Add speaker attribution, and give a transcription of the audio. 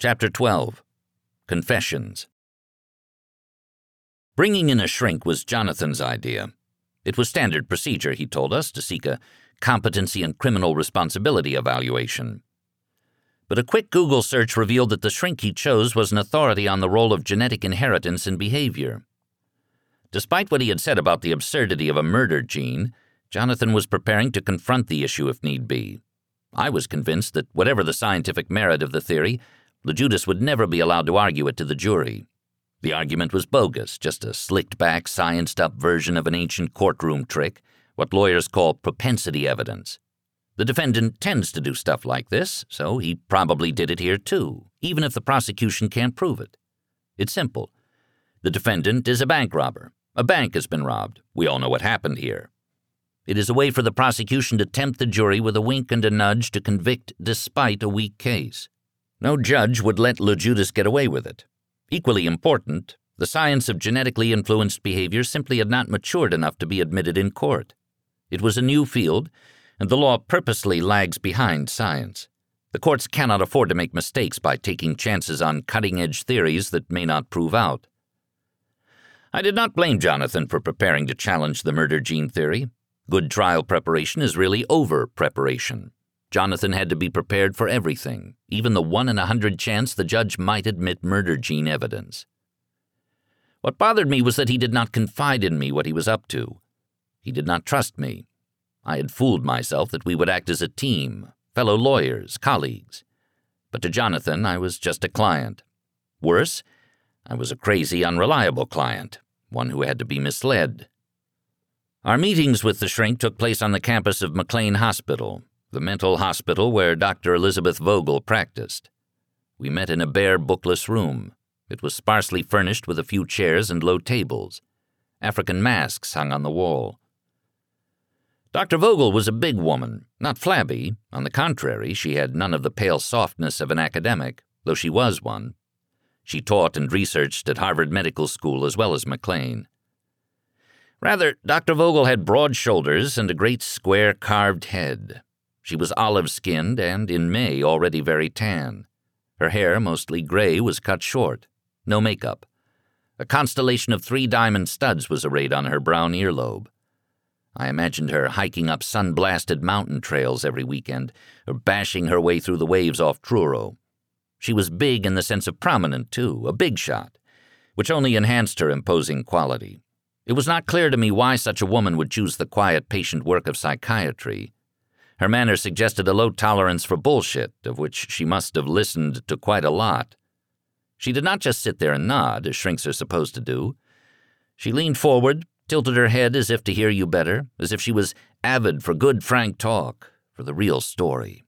Speaker 1: Chapter 12. Confessions. Bringing in a shrink was Jonathan's idea. It was standard procedure, he told us, to seek a competency and criminal responsibility evaluation. But a quick Google search revealed that the shrink he chose was an authority on the role of genetic inheritance in behavior. Despite what he had said about the absurdity of a murder gene, Jonathan was preparing to confront the issue if need be. I was convinced that whatever the scientific merit of the theory, LeJudas would never be allowed to argue it to the jury. The argument was bogus, just a slicked-back, scienced-up version of an ancient courtroom trick, what lawyers call propensity evidence. The defendant tends to do stuff like this, so he probably did it here too, even if the prosecution can't prove it. It's simple. The defendant is a bank robber. A bank has been robbed. We all know what happened here. It is a way for the prosecution to tempt the jury with a wink and a nudge to convict despite a weak case. No judge would let LeJudas get away with it. Equally important, the science of genetically influenced behavior simply had not matured enough to be admitted in court. It was a new field, and the law purposely lags behind science. The courts cannot afford to make mistakes by taking chances on cutting-edge theories that may not prove out. I did not blame Jonathan for preparing to challenge the murder gene theory. Good trial preparation is really over-preparation. Jonathan had to be prepared for everything, even the 1 in 100 chance the judge might admit murder gene evidence. What bothered me was that he did not confide in me what he was up to. He did not trust me. I had fooled myself that we would act as a team, fellow lawyers, colleagues. But to Jonathan, I was just a client. Worse, I was a crazy, unreliable client, one who had to be misled. Our meetings with the shrink took place on the campus of McLean Hospital, the mental hospital where Dr. Elizabeth Vogel practiced. We met in a bare, bookless room. It was sparsely furnished with a few chairs and low tables. African masks hung on the wall. Dr. Vogel was a big woman, not flabby. On the contrary, she had none of the pale softness of an academic, though she was one. She taught and researched at Harvard Medical School as well as McLean. Rather, Dr. Vogel had broad shoulders and a great square carved head. She was olive-skinned and, in May, already very tan. Her hair, mostly gray, was cut short. No makeup. A constellation of 3 diamond studs was arrayed on her brown earlobe. I imagined her hiking up sun-blasted mountain trails every weekend, or bashing her way through the waves off Truro. She was big in the sense of prominent, too, a big shot, which only enhanced her imposing quality. It was not clear to me why such a woman would choose the quiet, patient work of psychiatry. Her manner suggested a low tolerance for bullshit, of which she must have listened to quite a lot. She did not just sit there and nod, as shrinks are supposed to do. She leaned forward, tilted her head as if to hear you better, as if she was avid for good, frank talk, for the real story.